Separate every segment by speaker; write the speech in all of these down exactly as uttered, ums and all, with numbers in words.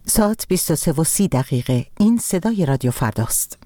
Speaker 1: ساعت بیست و سه و سی دقیقه. این صدای رادیو فرداست.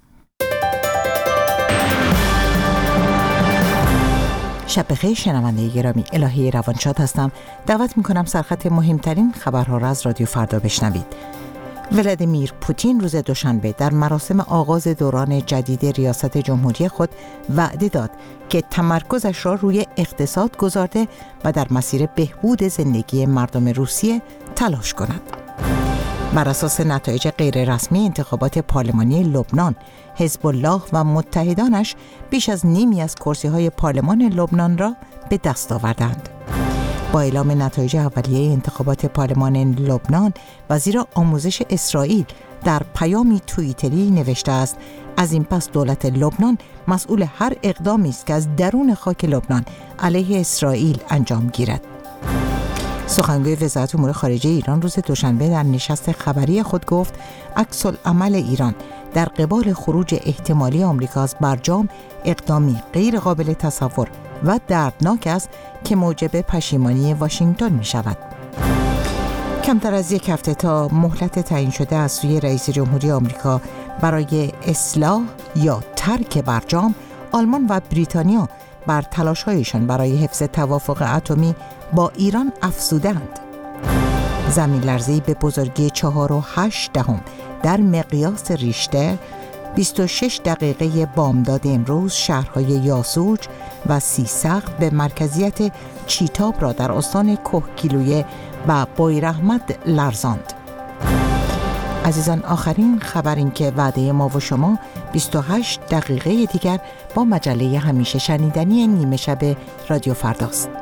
Speaker 1: شب بخیر شنونده گرامی، الهی روانشاد هستم. دعوت میکنم سرخط مهمترین خبرها را از رادیو فردا بشنوید. ولادیمیر پوتین روز دوشنبه در مراسم آغاز دوران جدید ریاست جمهوری خود وعده داد که تمرکزش را روی اقتصاد گذارده و در مسیر بهبود زندگی مردم روسیه تلاش کند. بر اساس نتایج غیررسمی انتخابات پارلمانی لبنان، حزب الله و متحدانش بیش از نیمی از کرسی‌های پارلمان لبنان را به دست آوردند. با اعلام نتایج اولیه انتخابات پارلمان لبنان، وزیر آموزش اسرائیل در پیامی توییتری نوشته است: از این پس دولت لبنان مسئول هر اقدامی است که از درون خاک لبنان علیه اسرائیل انجام گیرد. سخنگوی وزارت امور خارجه ایران روز دوشنبه در نشست خبری خود گفت عکس‌العمل ایران در قبال خروج احتمالی آمریکا از برجام اقدامی غیر قابل تصور و دردناک است که موجب پشیمانی واشنگتن می شود. کمتر از یک هفته تا مهلت تعیین شده از سوی رئیس جمهوری آمریکا برای اصلاح یا ترک برجام، آلمان و بریتانیا بر تلاش‌هایشان برای حفظ توافق اتمی با ایران افزودند. زمین لرزه‌ای به بزرگی چهار و هشت دهم در مقیاس ریشتر بیست و شش دقیقه بامداد امروز شهرهای یاسوج و سیسق به مرکزیت چیتاب را در استان کهگیلویه و بویراحمد لرزاند. عزیزان، آخرین خبر این که وعده ما و شما بیست و هشت دقیقه دیگر با مجله همیشه شنیدنی نیمه شب رادیو فرداست.